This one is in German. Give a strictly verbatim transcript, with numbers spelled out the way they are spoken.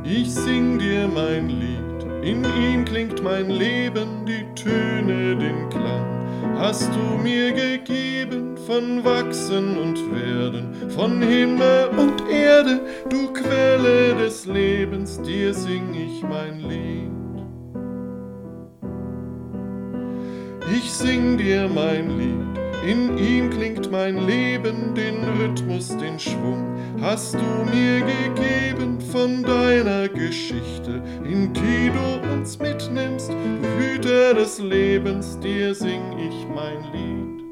Ich sing dir mein Lied, in ihm klingt mein Leben, die Töne, den Klang. Hast du mir gegeben von Wachsen und Werden, von Himmel und Erde, du Quelle des Lebens, dir sing ich mein Lied. Ich sing dir mein Lied, in ihm klingt mein Leben, den Rhythmus, den Schwung hast du mir gegeben von deiner Geschichte, in die du uns mitnimmst, du Hüter des Lebens, dir sing ich mein Lied.